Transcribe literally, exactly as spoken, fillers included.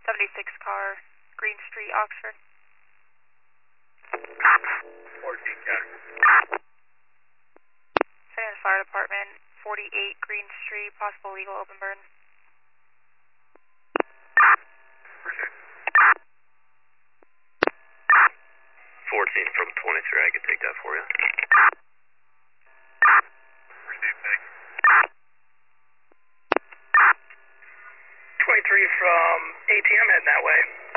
seventy-six car, Green Street, Oxford. fourteen, got it. San Diego Fire Department, forty-eight Green Street, possible legal open burn. Appreciate it. fourteen from twenty-three, I can take that for you. Received, thanks. twenty-three from A T M heading that way.